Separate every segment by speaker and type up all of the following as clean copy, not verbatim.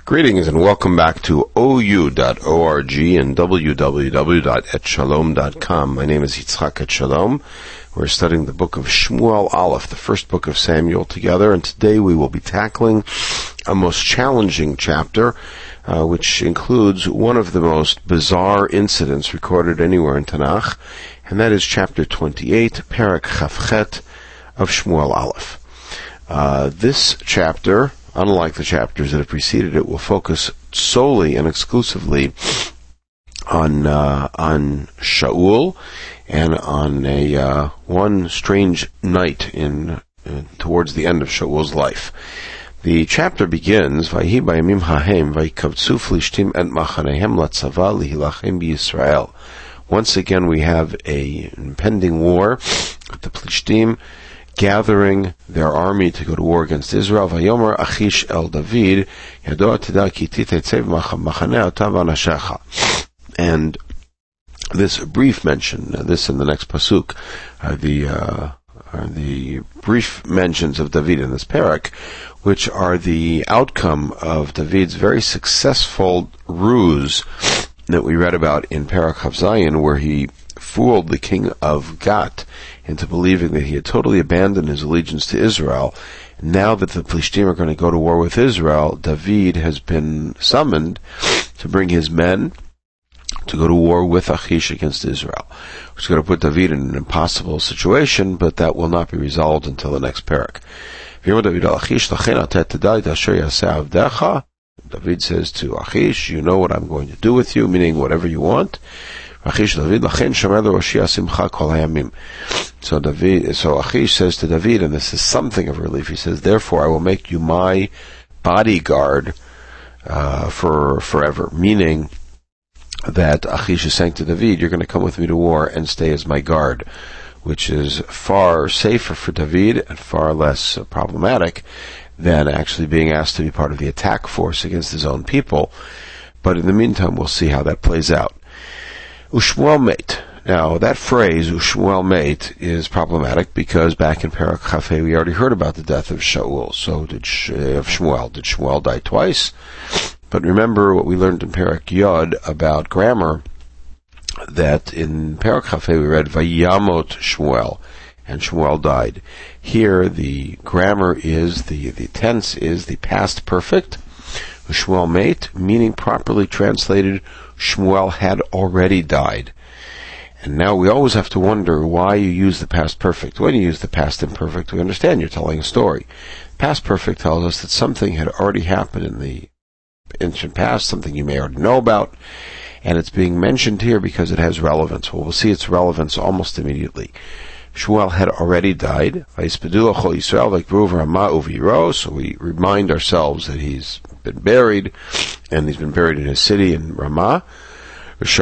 Speaker 1: Greetings and welcome back to OU.org and www.etshalom.com. My name is Yitzchak Etshalom. We're studying the book of Shmuel Aleph, the first book of Samuel, together, and today we will be tackling a most challenging chapter, which includes one of the most bizarre incidents recorded anywhere in Tanakh, and that is chapter 28, Perek Chavchet of Shmuel Aleph. This chapter, unlike the chapters that have preceded it, will focus solely and exclusively on Shaul and on one strange night towards the end of Shaul's life. The chapter begins, Vayhi bayamim hahem vayikavtzu Flishtim et machanehem latzava lihilachem b'Yisrael. Once again, we have an impending war with the Plishtim gathering their army to go to war against Israel. Vayomer Achish el David, Yado teda ki titetzev machaneh otav anashecha. And this brief mention, this and the next pasuk, are the brief mentions of David in this parak, which are the outcome of David's very successful ruse that we read about in Parak Chav Zayin, where he fooled the king of Gat into believing that he had totally abandoned his allegiance to Israel. Now that the Plishtim are going to go to war with Israel, David has been summoned to bring his men to go to war with Achish against Israel, which is going to put David in an impossible situation, but that will not be resolved until the next parak. David says to Achish, you know what I'm going to do with you, meaning whatever you want. So Achish says to David, and this is something of relief, he says, therefore I will make you my bodyguard for forever, meaning that Achish is saying to David, you're going to come with me to war and stay as my guard, which is far safer for David and far less problematic than actually being asked to be part of the attack force against his own people. But in the meantime, we'll see how that plays out. Ushmuel mate. Now, that phrase, Ushmuel mate, is problematic because back in Perek Chafei we already heard about the death of Shaul. So of Shmuel. Did Shmuel die twice? But remember what we learned in Perek Yod about grammar, that in Perek Chafei we read Vayamot Shmuel, and Shmuel died. Here the grammar is, the tense is the past perfect, Shmuel mate, meaning properly translated, Shmuel had already died. And now we always have to wonder why you use the past perfect. When you use the past imperfect, we understand you're telling a story. Past perfect tells us that something had already happened in the ancient past, something you may already know about, and it's being mentioned here because it has relevance. Well, we'll see its relevance almost immediately. Shmuel had already died. So we remind ourselves that he's been buried, and he's been buried in his city in Ramah. There's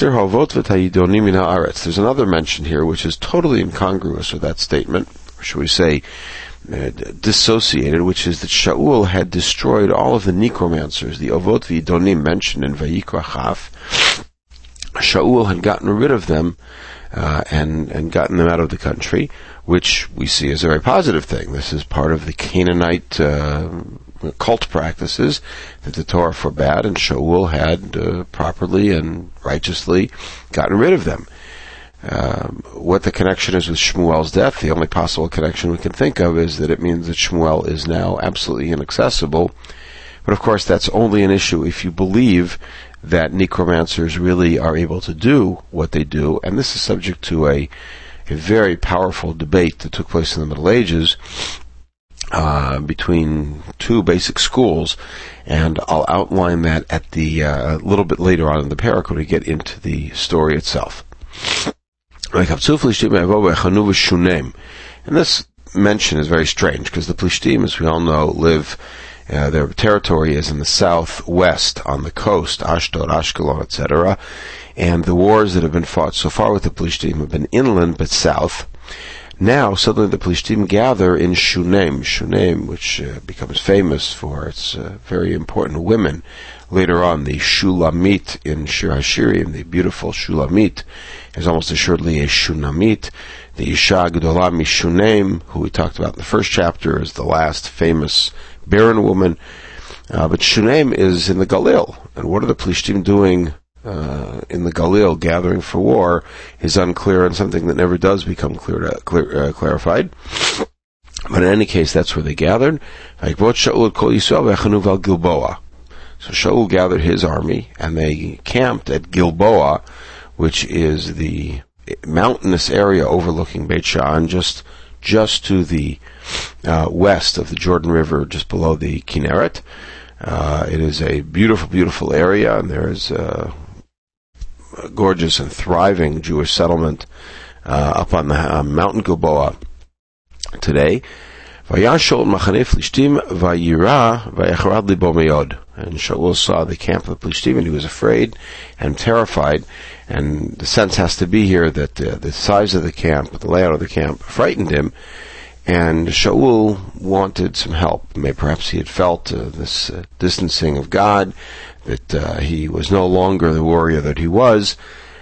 Speaker 1: another mention here which is totally incongruous with that statement, or should we say dissociated, which is that Shaul had destroyed all of the necromancers, the Ovot v'Idonim mentioned in Vayikra Chaf. Shaul had gotten rid of them and gotten them out of the country, which we see as a very positive thing. This is part of the Canaanite cult practices that the Torah forbade, and Shaul had properly and righteously gotten rid of them. What the connection is with Shmuel's death, the only possible connection we can think of is that it means that Shmuel is now absolutely inaccessible. But of course that's only an issue if you believe that necromancers really are able to do what they do, and this is subject to a very powerful debate that took place in the Middle Ages between two basic schools, and I'll outline that at the a little bit later on in the parak when we get into the story itself. And this mention is very strange because the Plishtim, as we all know, live, their territory is in the southwest on the coast, Ashdod, Ashkelon, etc. And the wars that have been fought so far with the Plishtim have been inland but south. Now, suddenly the Plishtim gather in Shunem, which becomes famous for its very important women. Later on, the Shulamit in Shir HaShirim, the beautiful Shulamit, is almost assuredly a Shunamit. The Isha Gedolah Mishunem, who we talked about in the first chapter, is the last famous barren woman. But Shunem is in the Galil. And what are the Plishtim doing in the Galil, gathering for war, is unclear and something that never does become clarified. But in any case, that's where they gathered. So Shaul gathered his army, and they camped at Gilboa, which is the mountainous area overlooking Beit Sha'an, just to the west of the Jordan River, just below the Kinneret. It is a beautiful, beautiful area, and there is a gorgeous and thriving Jewish settlement up on the mountain Gilboa today. And Shaul saw the camp of the Plishtim, and he was afraid and terrified. And the sense has to be here that the size of the camp, the layout of the camp, frightened him. And Shaul wanted some help. Maybe perhaps he had felt this distancing of God, that he was no longer the warrior that he was.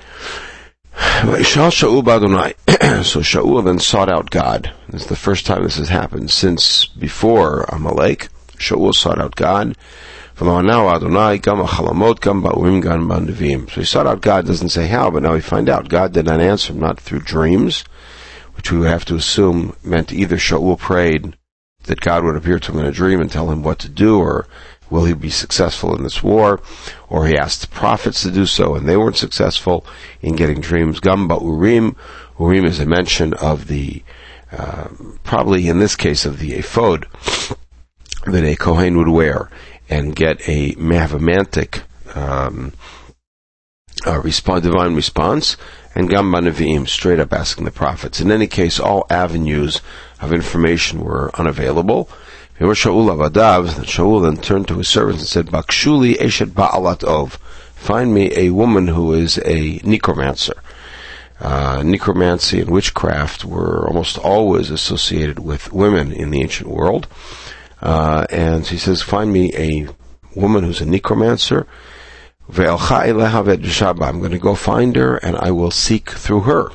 Speaker 1: So Shaul then sought out God. This is the first time this has happened since before Amalek. Shaul sought out God. So he sought out God, doesn't say how, but now we find out. God did not answer him, not through dreams, which we would have to assume meant either Shaul prayed that God would appear to him in a dream and tell him what to do, or will he be successful in this war, or he asked the prophets to do so, and they weren't successful in getting dreams. Gamba Urim. Urim is a mention of the, probably in this case, of the ephod that a Kohen would wear and get a mahamantic divine response, and Gamba Nevi'im, straight up asking the prophets. In any case, all avenues of information were unavailable. Shaul then turned to his servants and said, Bakshuli eshet ba'alat ov. Find me a woman who is a necromancer. Necromancy and witchcraft were almost always associated with women in the ancient world. And he says, find me a woman who's a necromancer. I'm going to go find her, and I will seek through her.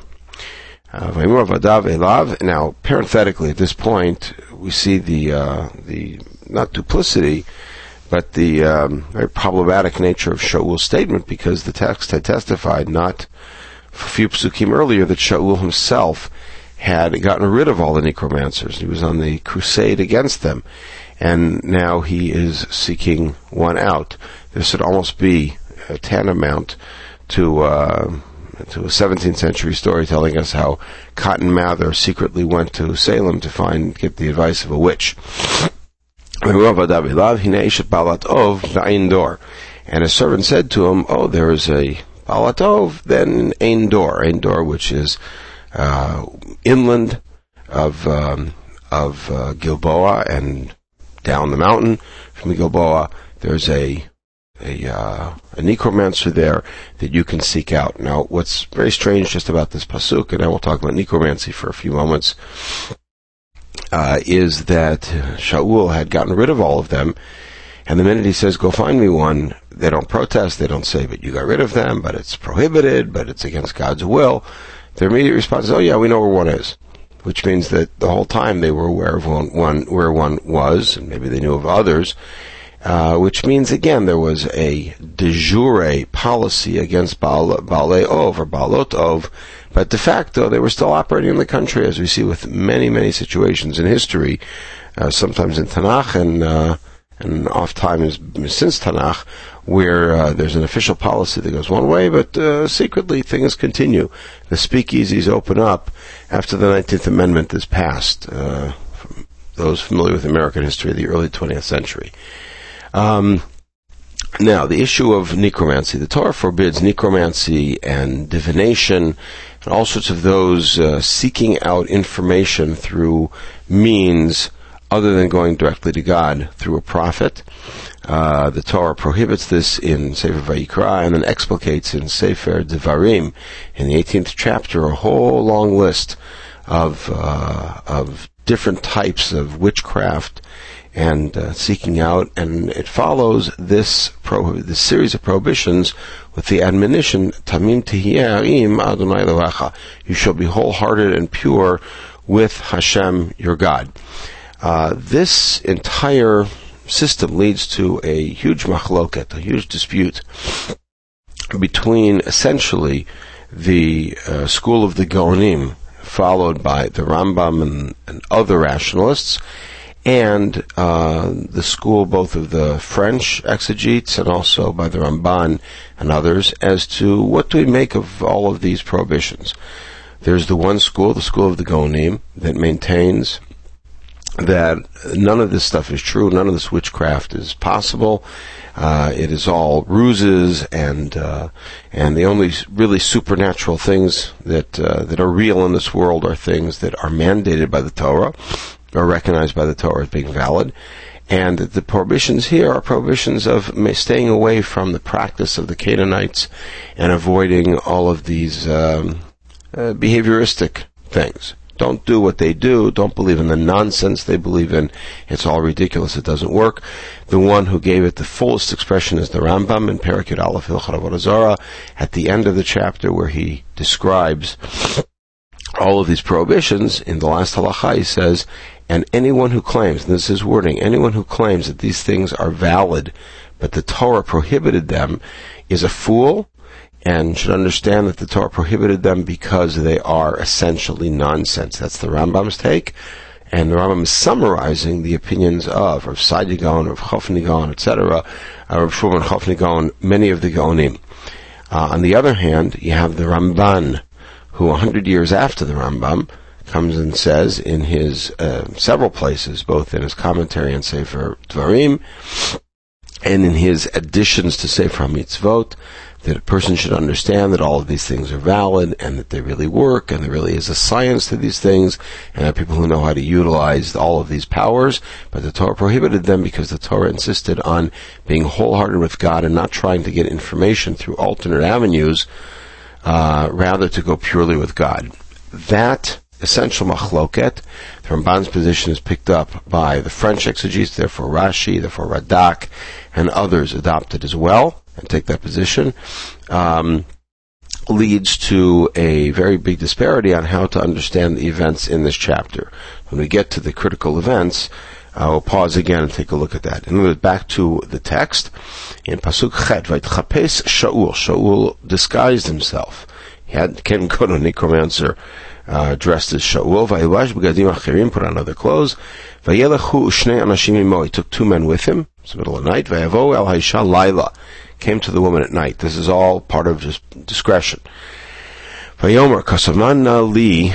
Speaker 1: Now, parenthetically, at this point, we see the not duplicity, but the very problematic nature of Shaul's statement, because the text had testified not a few psukim earlier that Shaul himself had gotten rid of all the necromancers. He was on the crusade against them, and now he is seeking one out. This would almost be tantamount to a 17th century story telling us how Cotton Mather secretly went to Salem to get the advice of a witch. And a servant said to him, oh, there is a Balatov, then Ein Dor, which is inland of Gilboa, and down the mountain from Gilboa there's a necromancer there that you can seek out. Now, what's very strange just about this pasuk, and I will talk about necromancy for a few moments, is that Shaul had gotten rid of all of them, and the minute he says, go find me one, they don't protest, they don't say, but you got rid of them, but it's prohibited, but it's against God's will. Their immediate response is, oh yeah, we know where one is. Which means that the whole time they were aware of where one was, and maybe they knew of others, which means, again, there was a de jure policy against Baalei Ov, or Baalot Ov, but de facto they were still operating in the country, as we see with many, many situations in history, sometimes in Tanakh, and oft times since Tanakh, where there's an official policy that goes one way, but secretly things continue. The speakeasies open up after the 19th Amendment is passed, those familiar with American history of the early 20th century. Now, the issue of necromancy. The Torah forbids necromancy and divination and all sorts of those seeking out information through means other than going directly to God through a prophet. The Torah prohibits this in Sefer Vayikra and then explicates in Sefer Devarim in the 18th chapter a whole long list of different types of witchcraft and seeking out, and it follows this series of prohibitions with the admonition, Tamim Tihiyah Adonai Elohecha. You shall be wholehearted and pure with Hashem your God. This entire system leads to a huge machloket, a huge dispute between essentially the school of the Gaonim, followed by the Rambam and other rationalists, and the school both of the French exegetes and also by the Ramban and others, as to what do we make of all of these prohibitions. There's the one school, the school of the Gaonim, that maintains that none of this stuff is true, none of this witchcraft is possible. It is all ruses, and the only really supernatural things that are real in this world are things that are mandated by the Torah, are recognized by the Torah as being valid, and the prohibitions here are prohibitions of staying away from the practice of the Canaanites and avoiding all of these behavioristic things. Don't do what they do. Don't believe in the nonsense they believe in. It's all ridiculous. It doesn't work. The one who gave it the fullest expression is the Rambam in Perek Yud Aleph Hilchot Avodah Zarah, at the end of the chapter where he describes all of these prohibitions. In the last halacha, he says, and anyone who claims, and this is his wording, anyone who claims that these things are valid, but the Torah prohibited them, is a fool, and should understand that the Torah prohibited them because they are essentially nonsense. That's the Rambam's take, and the Rambam is summarizing the opinions of Rav Saadia Gaon, Rav Chofni Gaon, etc., Rav Shulman Chofni Gaon, many of the Gaonim. On the other hand, you have the Ramban, who 100 years after the Rambam comes and says in his several places, both in his commentary on Sefer Dvarim and in his additions to Sefer HaMitzvot, that a person should understand that all of these things are valid and that they really work and there really is a science to these things and that people who know how to utilize all of these powers, but the Torah prohibited them because the Torah insisted on being wholehearted with God and not trying to get information through alternate avenues, rather to go purely with God. That essential machloket, the Ramban's position is picked up by the French exegetes, therefore Rashi, therefore Radak, and others adopted as well and take that position, leads to a very big disparity on how to understand the events in this chapter. When we get to the critical events, we'll pause again and take a look at that. And we're back to the text. In Pasuk Chet, Vaytchapes Shaul. Shaul disguised himself. He came go to a necromancer dressed as Shaul. Vayilash b'gadim achirim, put on other clothes. Vayelechu shnei anashim imo. He took two men with him. It's the middle of the night. Vayavo el haisha laila. Came to the woman at night. This is all part of just discretion. Vayomer kosamina li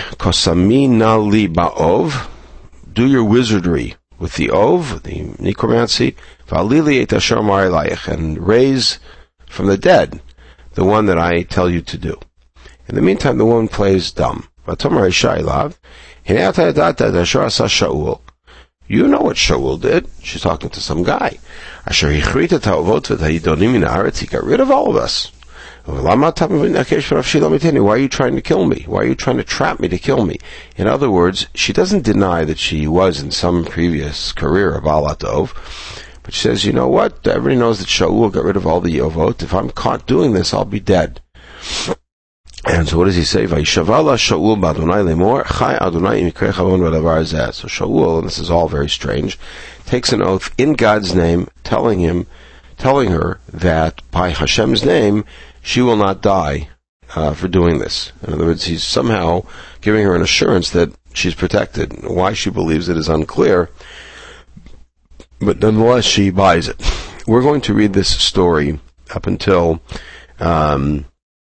Speaker 1: ba'ov. Do your wizardry with the ov, the necromancy, va'alili et asher amar elayich, and raise from the dead the one that I tell you to do. In the meantime, the woman plays dumb. V'tomer isha elav, hinei ata yadata et asher asa Shaul. You know what Shaul did. She's talking to some guy. Asher hichrit et ha'ovot v'ha'idonim min haaretz. He got rid of all of us. Why are you trying to kill me? Why are you trying to trap me to kill me? In other words, she doesn't deny that she was in some previous career a Baal Tov, but she says, you know what? Everybody knows that Shaul got rid of all the Yovot. If I'm caught doing this, I'll be dead. And so what does he say? Vayishavala Shaul b'Adonai lemor chai Adonai imikre chavon v'davar zeh. So Shaul, and this is all very strange, takes an oath in God's name, telling her that by Hashem's name she will not die for doing this. In other words, he's somehow giving her an assurance that she's protected. Why she believes it is unclear, but nonetheless she buys it. We're going to read this story up until the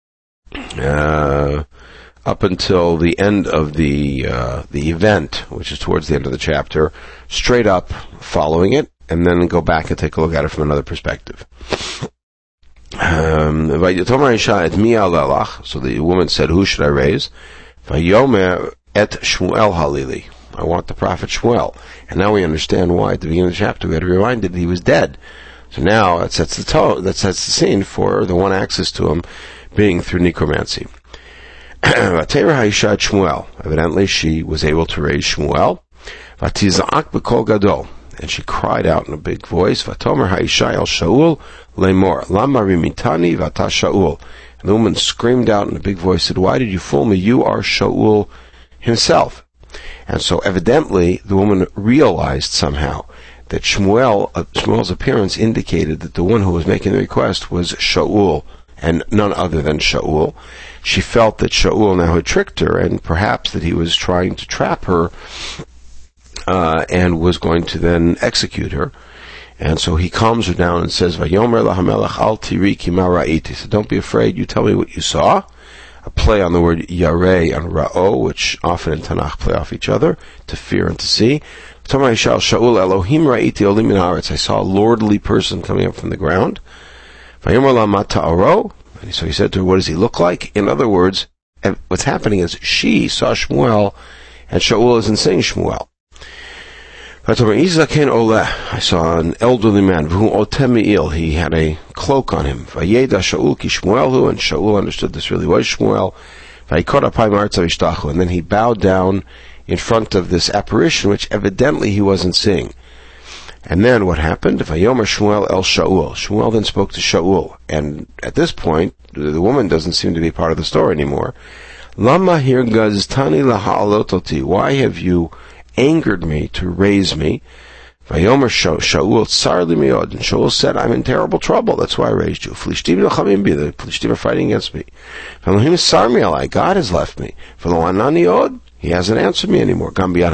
Speaker 1: end of the event, which is towards the end of the chapter, straight up following it, and then go back and take a look at it from another perspective. So the woman said, who should I raise? Vayomer et Shmuel halili. I want the prophet Shmuel. And now we understand why at the beginning of the chapter we had to be reminded that he was dead. So now that sets the scene for the one access to him being through necromancy. Evidently she was able to raise Shmuel. Vatiza'ak b'kol gadol. And she cried out in a big voice, Vatomer ha'isha el Shaul lemor, lama rimitani vata Shaul. And the woman screamed out in a big voice, said, why did you fool me? You are Shaul himself. And so evidently the woman realized somehow that Shmuel's appearance indicated that the one who was making the request was Shaul, and none other than Shaul. She felt that Shaul now had tricked her, and perhaps that he was trying to trap her, and was going to then execute her. And so he calms her down and says, "Vayomer lahamelech al tiri ki ma ra'iti." So don't be afraid, you tell me what you saw. A play on the word yareh and ra'o, which often in Tanakh play off each other, to fear and to see. Shaul Elohim ra'iti olim min haaretz. I saw a lordly person coming up from the ground. Vayomer la ma ta'aro. And so he said to her, what does he look like? In other words, what's happening is she saw Shmuel, and Shaul isn't saying Shmuel. I saw an elderly man. He had a cloak on him. And Shaul understood this really was Shmuel. And then he bowed down in front of this apparition, which evidently he wasn't seeing. And then what happened? Shmuel then spoke to Shaul. And at this point, the woman doesn't seem to be part of the story anymore. Why have you angered me to raise me? Shaul and Shaul said, I'm in terrible trouble, that's why I raised you. The Plishtim are fighting against me. God has left me. He hasn't answered me anymore.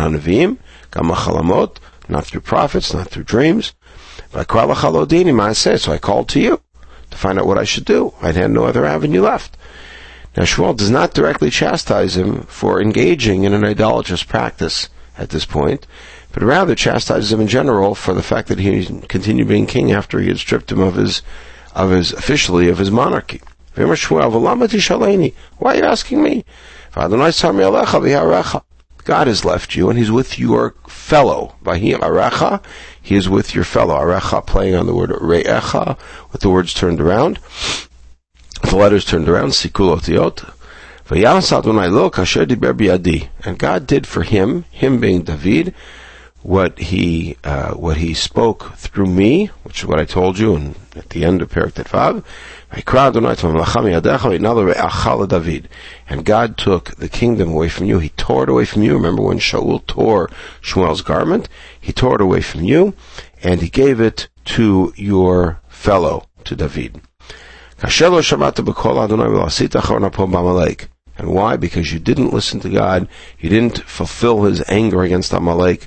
Speaker 1: Not through prophets, not through dreams. So I called to you to find out what I should do. I had no other avenue left. Now Shmuel does not directly chastise him for engaging in an idolatrous practice at this point, but rather chastises him in general for the fact that he continued being king after he had stripped him of his monarchy. Why are you asking me? God has left you, and He's with your fellow. He is with your fellow. Arecha, playing on the word re'echa, with the words turned around, the letters turned around, sikul otiot. And God did for him being David, what he spoke through me, which is what I told you at the end of Perek Tetvav. And God took the kingdom away from you. He tore it away from you. Remember when Shaul tore Shmuel's garment? He tore it away from you, and he gave it to your fellow, to David. And why? Because you didn't listen to God. You didn't fulfill His anger against Amalek.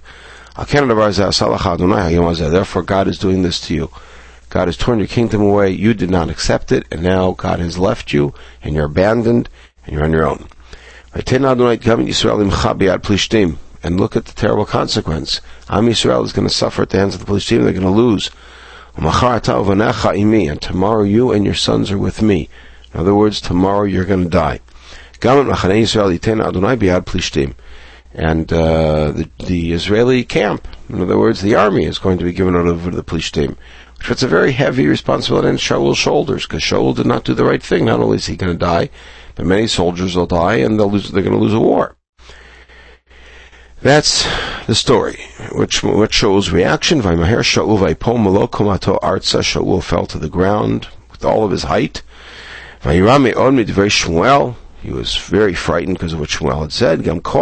Speaker 1: Therefore, God is doing this to you. God has torn your kingdom away. You did not accept it, and now God has left you, and you're abandoned, and you're on your own. And look at the terrible consequence. Am Yisrael is going to suffer at the hands of the Plishtim. They're going to lose. And tomorrow you and your sons are with me. In other words, tomorrow you're going to die. And the Israeli camp, in other words, the army, is going to be given over to the Plishtim, which puts a very heavy responsibility on Shaul's shoulders, because Shaul did not do the right thing. Not only is he going to die, but many soldiers will die, and they're going to lose a war. That's the story. What Shaul's reaction? Shaul fell to the ground with all of his height. He was very frightened because of what Shmuel had said.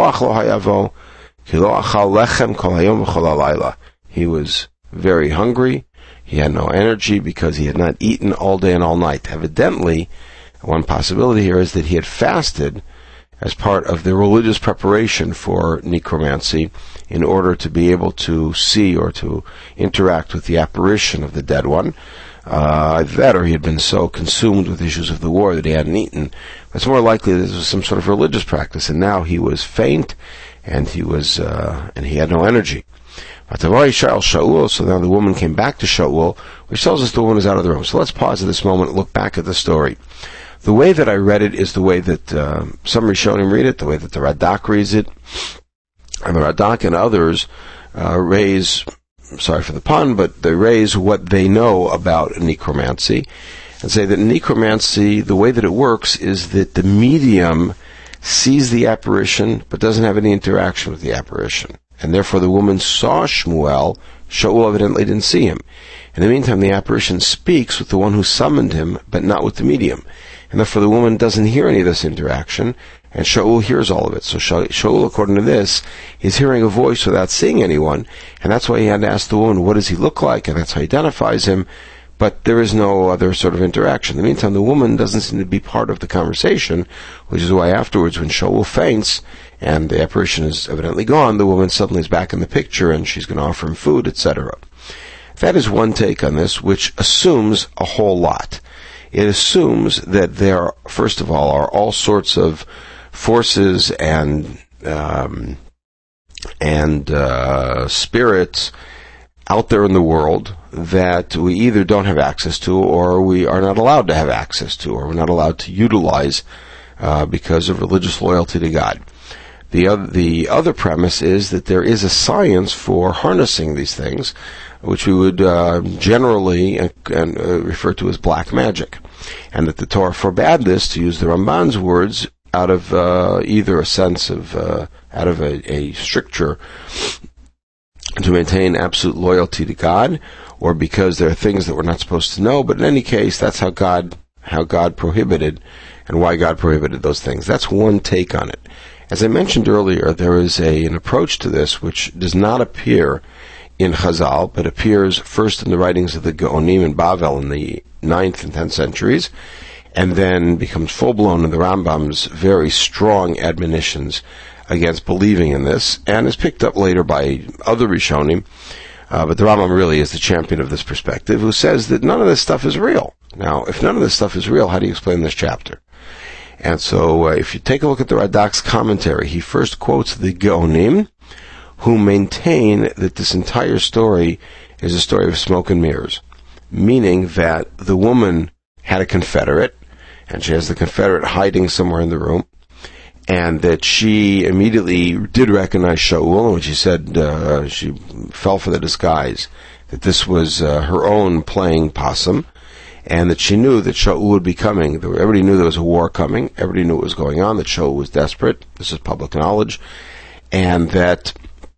Speaker 1: He was very hungry. He had no energy because he had not eaten all day and all night. Evidently, one possibility here is that he had fasted as part of the religious preparation for necromancy in order to be able to see or to interact with the apparition of the dead one. That or he had been so consumed with issues of the war that he hadn't eaten. It's more likely that this was some sort of religious practice, and now he was faint, and he had no energy. So now the woman came back to Shaul, which tells us the woman is out of the room. So let's pause at this moment and look back at the story. The way that I read it is the way that some Rishonim read it, the way that the Radak reads it, and the Radak and others raise, sorry for the pun, but they raise what they know about necromancy, and say that necromancy, the way that it works is that the medium sees the apparition but doesn't have any interaction with the apparition. And therefore the woman saw Shmuel. Shaul evidently didn't see him. In the meantime, the apparition speaks with the one who summoned him, but not with the medium. And therefore the woman doesn't hear any of this interaction, And Shaul hears all of it. So Shaul, according to this, is hearing a voice without seeing anyone, and that's why he had to ask the woman, what does he look like? And that's how he identifies him. But there is no other sort of interaction. In the meantime, the woman doesn't seem to be part of the conversation, which is why afterwards, when Shaul faints, and the apparition is evidently gone, the woman suddenly is back in the picture, and she's going to offer him food, etc. That is one take on this, which assumes a whole lot. It assumes that there, first of all, are all sorts of forces and spirits out there in the world that we either don't have access to, or we are not allowed to have access to, or we're not allowed to utilize because of religious loyalty to God. The other premise is that there is a science for harnessing these things, which we would generally refer to as black magic, and that the Torah forbade this, to use the Ramban's words, out of either a sense of out of a stricture to maintain absolute loyalty to God, or because there are things that we're not supposed to know. But in any case, that's how God prohibited, and why God prohibited those things. That's one take on it. As I mentioned earlier, there is an approach to this which does not appear in Chazal, but appears first in the writings of the Gaonim in Bavel in the 9th and 10th centuries, and then becomes full-blown in the Rambam's very strong admonitions against believing in this, and is picked up later by other Rishonim, but the Rambam really is the champion of this perspective, who says that none of this stuff is real. Now, if none of this stuff is real, how do you explain this chapter? And so, if you take a look at the Radak's commentary, he first quotes the Gaonim, who maintain that this entire story is a story of smoke and mirrors, meaning that the woman had a confederate, and she has the confederate hiding somewhere in the room, and that she immediately did recognize Shaul, and she said she fell for the disguise, that this was her own playing possum, and that she knew that Shaul would be coming. Everybody knew there was a war coming. Everybody knew what was going on, that Shaul was desperate. This is public knowledge. And that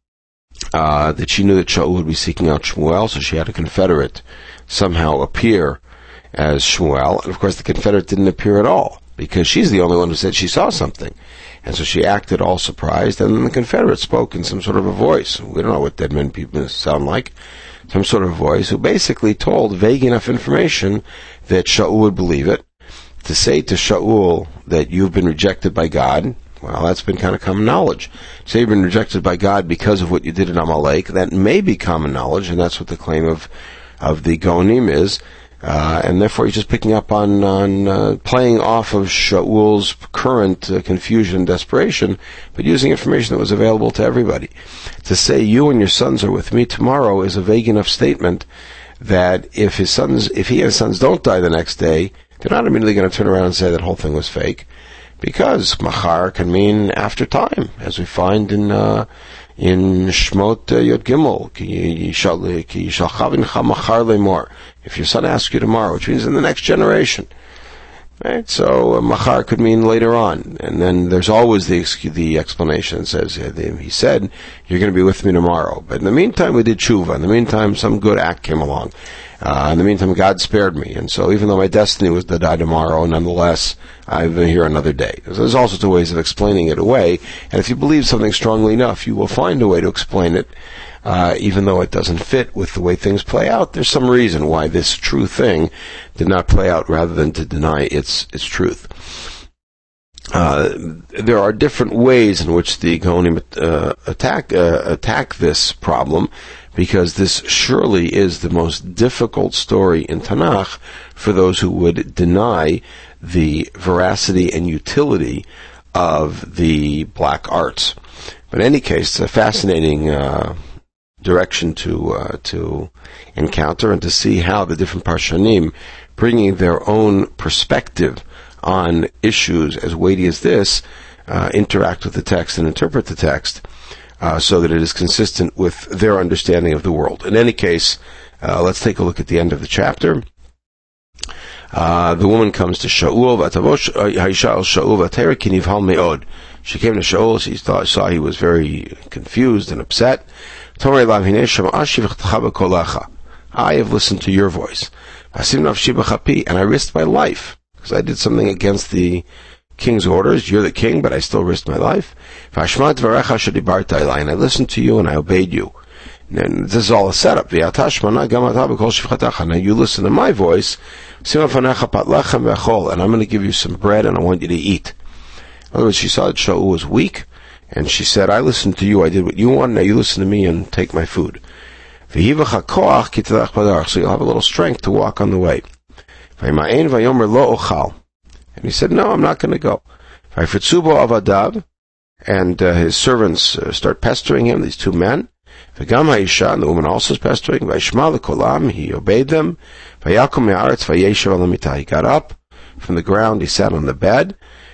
Speaker 1: she knew that Shaul would be seeking out Shmuel, so she had a confederate somehow appear as Shmuel. And of course the confederate didn't appear at all, because she's the only one who said she saw something. And so she acted all surprised, and then the confederate spoke in some sort of a voice. We don't know what dead men people sound like. Some sort of voice, who basically told vague enough information that Shaul would believe it. To say to Shaul that you've been rejected by God, well, that's been kind of common knowledge. To say you've been rejected by God because of what you did in Amalek, that may be common knowledge, and that's what the claim of the Gaonim is. And therefore he's just picking up on playing off of Shaul's current confusion and desperation, but using information that was available to everybody. To say you and your sons are with me tomorrow is a vague enough statement that if he and his sons don't die the next day, they're not immediately going to turn around and say that whole thing was fake, because machar can mean after time, as we find in Shmot Yod Gimel, ki yishal chavincha machar lemor. If your son asks you tomorrow, which means in the next generation, right? So machar could mean later on, and then there's always the explanation that says he said you're going to be with me tomorrow. But in the meantime, we did tshuva. In the meantime, some good act came along. In the meantime, God spared me, and so even though my destiny was to die tomorrow, nonetheless, I've been here another day. So there's all sorts of ways of explaining it away, and if you believe something strongly enough, you will find a way to explain it, even though it doesn't fit with the way things play out. There's some reason why this true thing did not play out, rather than to deny its truth. There are different ways in which the Gaonim attack this problem, because this surely is the most difficult story in Tanakh for those who would deny the veracity and utility of the black arts. But in any case, it's a fascinating direction to encounter, and to see how the different Parshanim, bringing their own perspective on issues as weighty as this, interact with the text and interpret the text, so that it is consistent with their understanding of the world. In any case, let's take a look at the end of the chapter. The woman comes to Shaul. She came to Shaul. She saw he was very confused and upset. I have listened to your voice, and I risked my life, because I did something against the king's orders. You're the king, but I still risked my life. And I listened to you and I obeyed you. And this is all a setup. Now you listen to my voice, and I'm going to give you some bread and I want you to eat. In other words, she saw that Shaul was weak, and she said, I listened to you, I did what you wanted, now you listen to me and take my food. So you'll have a little strength to walk on the way. And he said, no, I'm not going to go. And his servants start pestering him, these two men. And the woman also is pestering. He obeyed them. He got up from the ground, he sat on the bed.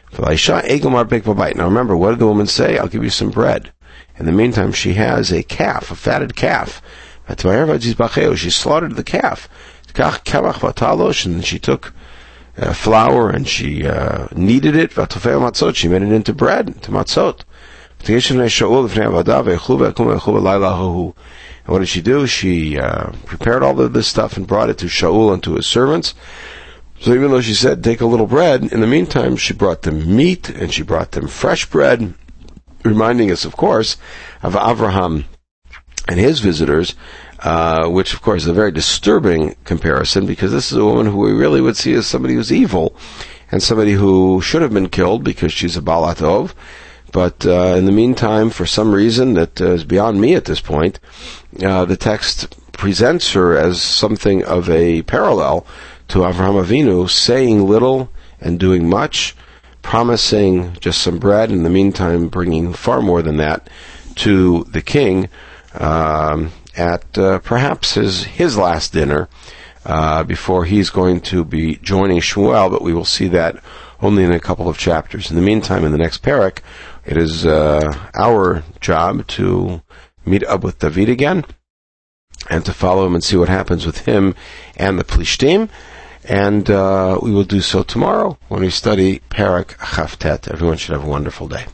Speaker 1: Now remember, what did the woman say? I'll give you some bread. In the meantime, she has a calf, a fatted calf. She slaughtered the calf. And she took flour and she kneaded it. She made it into bread, into matzot. And what did she do? She prepared all of this stuff and brought it to Shaul and to his servants. So even though she said, take a little bread, in the meantime, she brought them meat and she brought them fresh bread, reminding us, of course, of Avraham and his visitors, which, of course, is a very disturbing comparison, because this is a woman who we really would see as somebody who's evil and somebody who should have been killed because she's a Baal Tov. But in the meantime, for some reason that is beyond me at this point, the text presents her as something of a parallel to Avraham Avinu, saying little and doing much, promising just some bread, in the meantime bringing far more than that to the king at perhaps his last dinner before he's going to be joining Shmuel, but we will see that only in a couple of chapters. In the meantime, in the next parak, it is our job to meet up with David again and to follow him and see what happens with him and the Plishtim. And we will do so tomorrow when we study Parak Chavtet. Everyone should have a wonderful day.